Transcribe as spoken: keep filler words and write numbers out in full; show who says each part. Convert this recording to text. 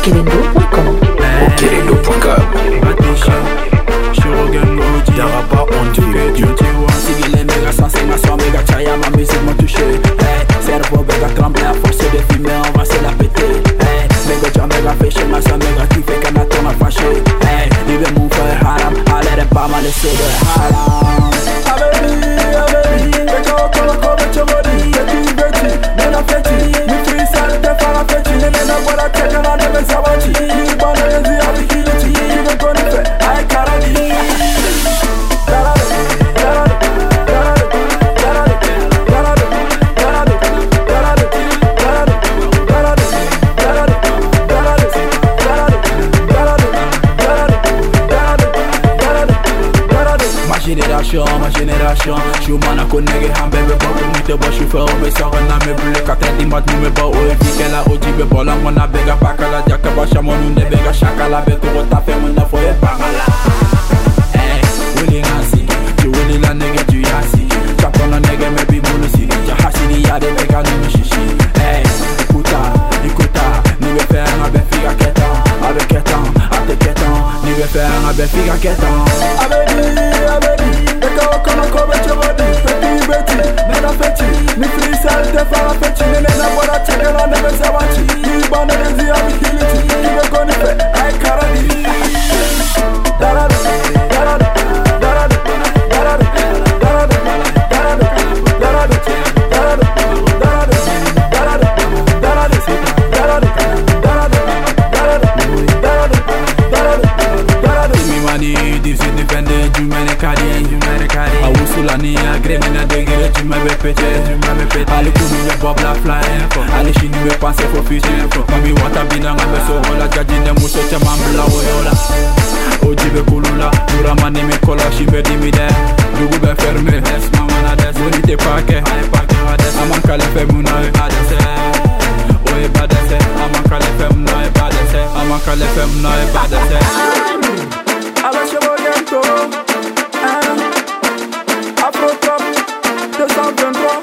Speaker 1: okelendo point com.
Speaker 2: okelendo point com.
Speaker 3: Daraba on du radio. Sigile méga sensé, ma soeur méga chaya, ma musique m'a touché. Hey, cerveau méga tremblé, à force de fumer, on va se la péter. Hey, méga jam méga fêché, ma soeur méga kiffé, qu'elle n'a tourné fâché. Hey, il veut mon frère haram, allez pas mal laisser de haram. Abeli, abeli, méga okolo kobe chobodi, beti beti, nena feti, mi free sale te fara feti, nena bola teka na nebe sabati, mi bana yezi abi kiliti, mi koni fe, ay karadi. Génération, ma génération, je m'en a connu, un bébé, pas pour nous te voir, je suis fait, mais ça va me brûler, quand elle dit, moi, tu me bats, ou et puis qu'elle a odi, mais bon, là, mon a béga, pas qu'à la diaka, pas chamon, nous ne béga, chaka, la bête, ou ta fait, mon affaire, et pas là. Hey, Willy Nancy, tu Willy la nègre, tu yassi, chapon la nègre, mais puis mon aussi, tu hassi, y'a des bégas, nous me chichi. Hey, écoute, écoute, nous vais faire un bébé, figa, qu'étant, avec qu'étant, avec qu'étant, nous vais faire un bébé, figa, qu'étant. Abedi, abedi. Kono kobe chobodi, beti beti, nena feti, mi free sale te fara feti, nena bola cheke na nebe sabati, mi bana yezi abi kiliti, kibe koni fe, ay karadi. Darado, darado, darado, darado, darado, darado, darado, darado, darado, darado, darado, darado, darado, darado, darado. Mi mani, dipsi dipende, du mene kadi, du mene kadi. Awusulani agreme na degere, tu m'avais pété, tu m'avais pété. Allez kouni me bob la fly, allez chini me pense for fusion. Mami wata bina nga me so hola, jadi ne muso te mambla oyola. Ojibe kulula, dura mani me kola, shi me di mi de. Dugu be ferme, es mama na des. Boni te pake, ay pake wa des. Aman kale femuna e badese, oye badese. Aman kale femuna e badese, aman kale femuna e badese. Avec chevaux ghetto, Afro Top deux cent vingt-trois.